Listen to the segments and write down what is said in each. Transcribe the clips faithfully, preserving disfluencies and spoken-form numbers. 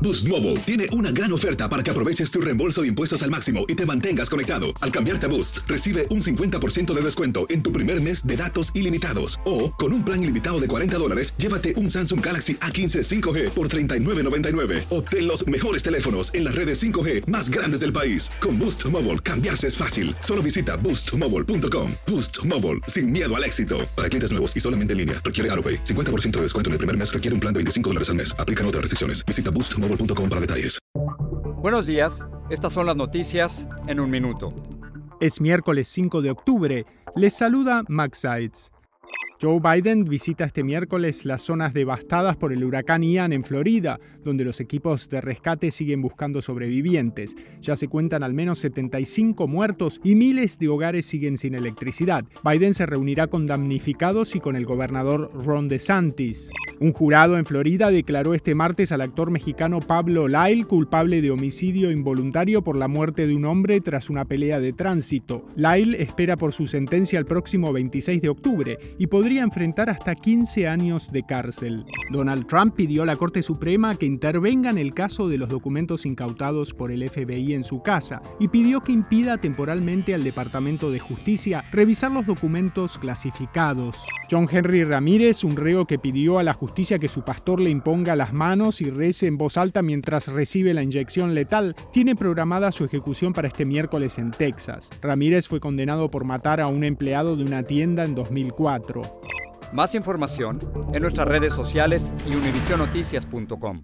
Boost Mobile tiene una gran oferta para que aproveches tu reembolso de impuestos al máximo y te mantengas conectado. Al cambiarte a Boost, recibe un cincuenta por ciento de descuento en tu primer mes de datos ilimitados. O, con un plan ilimitado de cuarenta dólares, llévate un Samsung Galaxy A quince cinco G por treinta y nueve noventa y nueve. Obtén los mejores teléfonos en las redes cinco G más grandes del país. Con Boost Mobile, cambiarse es fácil. Solo visita boost mobile punto com. Boost Mobile, sin miedo al éxito. Para clientes nuevos y solamente en línea, requiere AutoPay. cincuenta por ciento de descuento en el primer mes requiere un plan de veinticinco dólares al mes. Aplican otras restricciones. Visita boost mobile punto com para detalles. Buenos días, estas son las noticias en un minuto. Es miércoles cinco de octubre. Les saluda Max Seitz. Joe Biden visita este miércoles las zonas devastadas por el huracán Ian en Florida, donde los equipos de rescate siguen buscando sobrevivientes. Ya se cuentan al menos setenta y cinco muertos y miles de hogares siguen sin electricidad. Biden se reunirá con damnificados y con el gobernador Ron DeSantis. Un jurado en Florida declaró este martes al actor mexicano Pablo Lyle culpable de homicidio involuntario por la muerte de un hombre tras una pelea de tránsito. Lyle espera por su sentencia el próximo veintiséis de octubre y podría podría enfrentar hasta quince años de cárcel. Donald Trump pidió a la Corte Suprema que intervenga en el caso de los documentos incautados por el F B I en su casa y pidió que impida temporalmente al Departamento de Justicia revisar los documentos clasificados. John Henry Ramírez, un reo que pidió a la justicia que su pastor le imponga las manos y rece en voz alta mientras recibe la inyección letal, tiene programada su ejecución para este miércoles en Texas. Ramírez fue condenado por matar a un empleado de una tienda en dos mil cuatro. Más información en nuestras redes sociales y univision noticias punto com.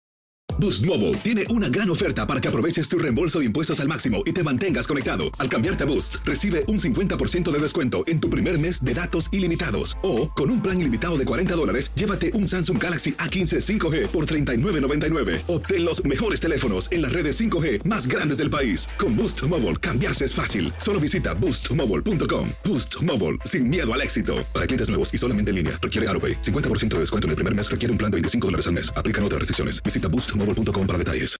Boost Mobile tiene una gran oferta para que aproveches tu reembolso de impuestos al máximo y te mantengas conectado. Al cambiarte a Boost, recibe un cincuenta por ciento de descuento en tu primer mes de datos ilimitados. O, con un plan ilimitado de cuarenta dólares, llévate un Samsung Galaxy A quince cinco G por treinta y nueve noventa y nueve. Obtén los mejores teléfonos en las redes cinco G más grandes del país. Con Boost Mobile, cambiarse es fácil. Solo visita boost mobile punto com. Boost Mobile, sin miedo al éxito. Para clientes nuevos y solamente en línea, requiere AutoPay. cincuenta por ciento de descuento en el primer mes requiere un plan de veinticinco dólares al mes. Aplican otras restricciones. Visita boost mobile punto com para detalles.